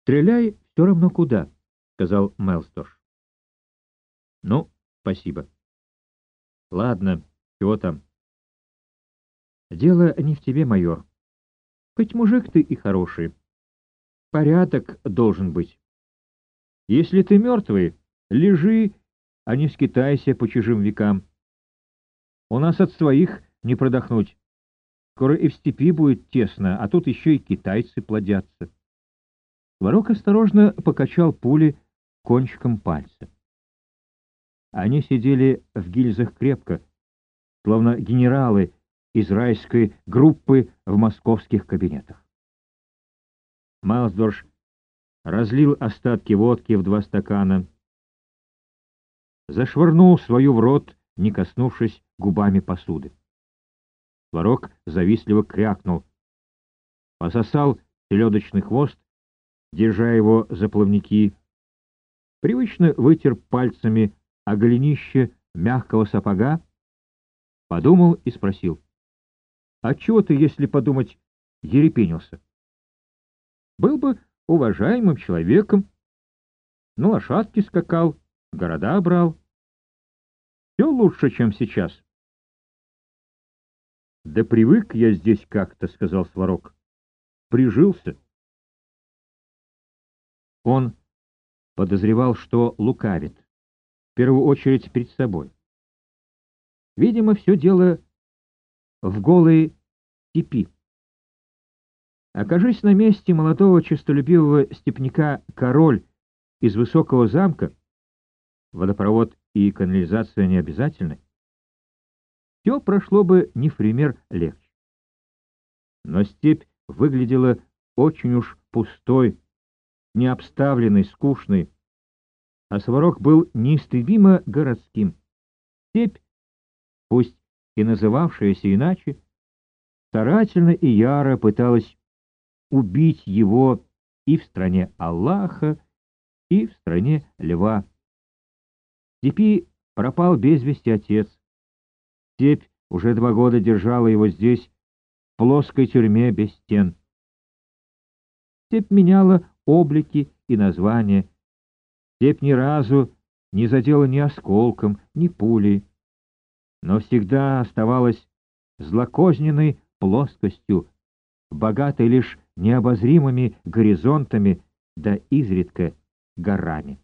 «Стреляй все равно куда», — сказал Мелсторш. «Ну, спасибо. Ладно, чего там?» «Дело не в тебе, майор. Хоть мужик ты и хороший. Порядок должен быть. Если ты мертвый, лежи, а не скитайся по чужим векам. У нас от своих не продохнуть. Скоро и в степи будет тесно, а тут еще и китайцы плодятся». Сварог осторожно покачал пули кончиком пальца. Они сидели в гильзах крепко, словно генералы израильской группы в московских кабинетах. Майлсдорш разлил остатки водки в 2 стакана, зашвырнул свою в рот, не коснувшись губами посуды. Сварог завистливо крякнул, пососал селедочный хвост, держа его за плавники, привычно вытер пальцами о голенище мягкого сапога, подумал и спросил: «А чего ты, если подумать, ерепенился? Был бы уважаемым человеком, на лошадке скакал, города брал. Все лучше, чем сейчас». «Да привык я здесь как-то», — сказал Сварог. «Прижился». Он подозревал, что лукавит, в первую очередь перед собой. Видимо, все дело в голой степи. Окажись на месте молодого честолюбивого степняка король из высокого замка, водопровод и канализация не обязательны, все прошло бы не в пример легче. Но степь выглядела очень уж пустой, необставленной, скучной, а Сварог был неистребимо городским. Степь, пусть и называвшаяся иначе, старательно и яро пыталась убить его и в стране Аллаха, и в стране Льва. В степи пропал без вести отец. Степь уже 2 года держала его здесь, в плоской тюрьме без стен. Степь меняла облики и названия. Степь ни разу не задела ни осколком, ни пулей, но всегда оставалась злокозненной плоскостью, богатой лишь необозримыми горизонтами да изредка горами.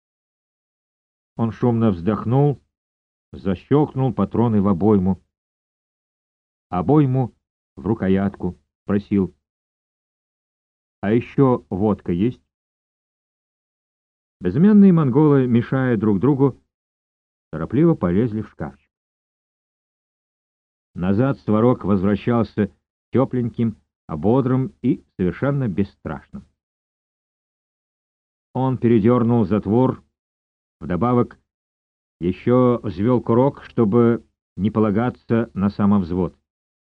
Он шумно вздохнул, защелкнул патроны в обойму. Обойму в рукоятку, спросил: «А еще водка есть?» Безымянные монголы, мешая друг другу, торопливо полезли в шкафчик. Назад Сварог возвращался тепленьким, бодрым и совершенно бесстрашным. Он передернул затвор, вдобавок еще взвел курок, чтобы не полагаться на самовзвод.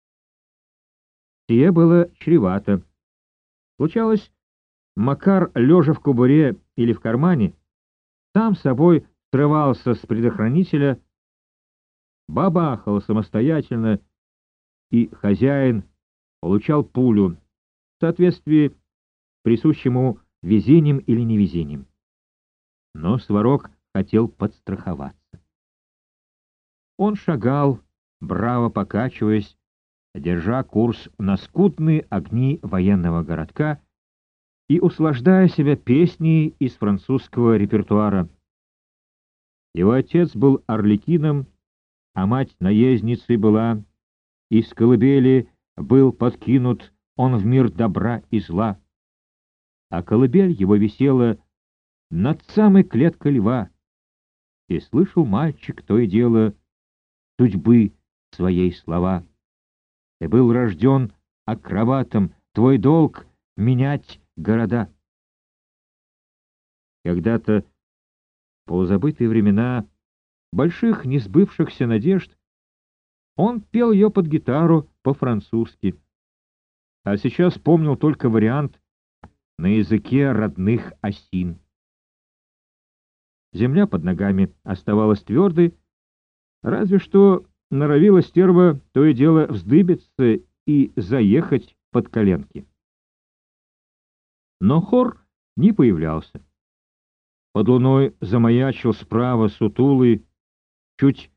Сие было чревато. Случалось, Макар, лежа в кобуре или в кармане, сам собой срывался с предохранителя, бабахал самостоятельно, и хозяин получал пулю в соответствии с присущему везением или невезением. Но Сварог хотел подстраховаться. Он шагал, браво покачиваясь, держа курс на скудные огни военного городка и услаждая себя песней из французского репертуара. Его отец был арлекином, а мать наездницей была, из колыбели был подкинут он в мир добра и зла, а колыбель его висела над самой клеткой льва, и слышал мальчик то и дело судьбы своей слова. Ты был рожден акробатом, твой долг — менять города. Когда-то, в полузабытые времена больших несбывшихся надежд, он пел ее под гитару по-французски, а сейчас помнил только вариант на языке родных осин. Земля под ногами оставалась твердой, разве что норовила стерва то и дело вздыбиться и заехать под коленки. Но хор не появлялся. Под луной замаячил справа сутулый, чуть